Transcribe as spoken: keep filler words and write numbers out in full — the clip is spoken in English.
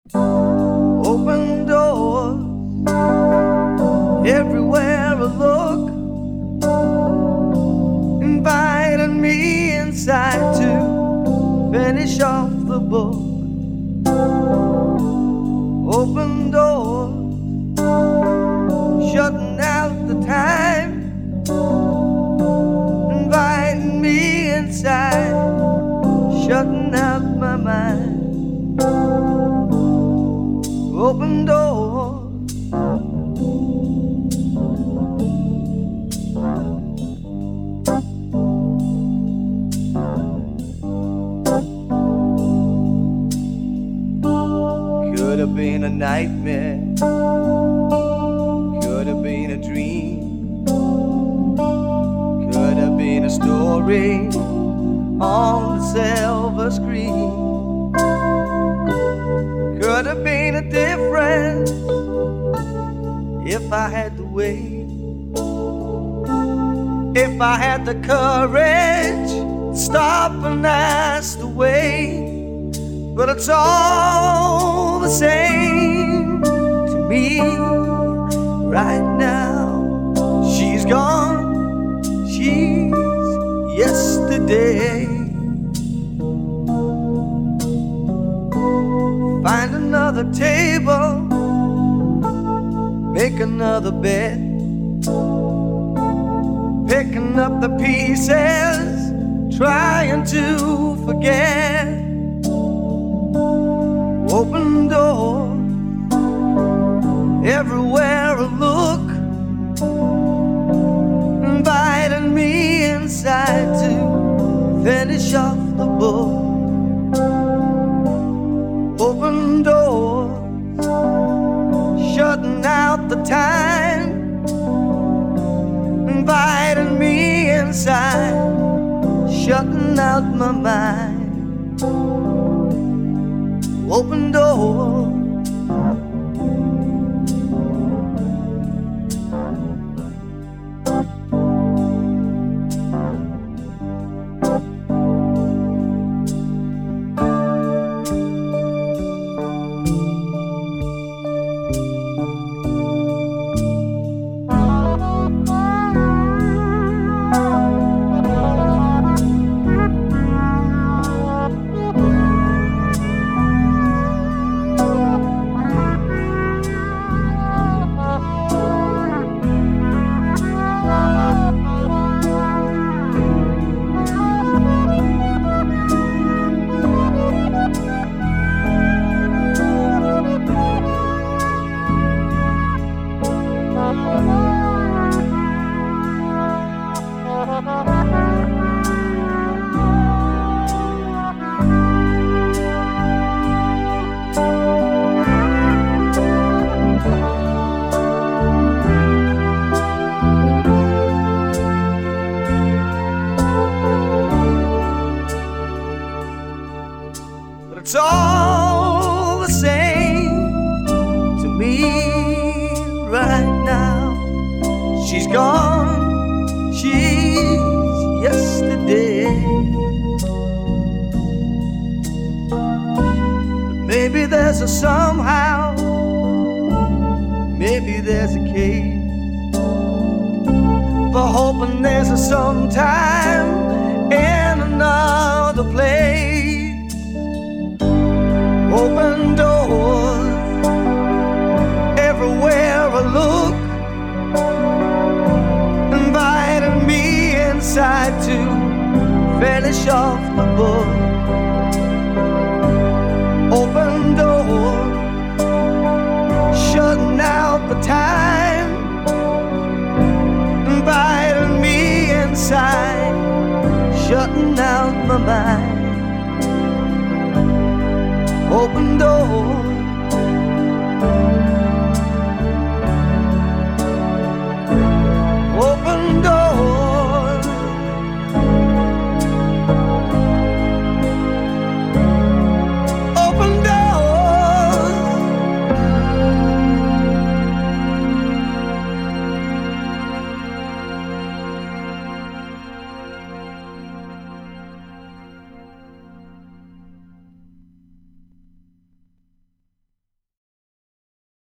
Open doors everywhere I look, inviting me inside to finish off the book. Open doors, shutting out the time, inviting me inside, shutting out my mind. Open doors, could have been a nightmare, could have been a dream, could have been a story on the silver screen. Could have been a difference if I had the way, if I had the courage to stop and ask the way. But it's all the same to me right now. She's gone, she's yesterday. Find another table, make another bed, picking up the pieces, trying to forget. Open doors everywhere I look, inviting me inside to finish off the book. Open doors, shutting out the time, inviting me inside, shutting out my mind. Open doors, it's all the same to me right now. She's gone, she's yesterday. But maybe there's a somehow, maybe there's a case for hoping there's a sometime in another place. Open doors everywhere I look, inviting me inside to finish off the book. Open doors, shutting out the time, inviting me inside, shutting out my mind. Open doors,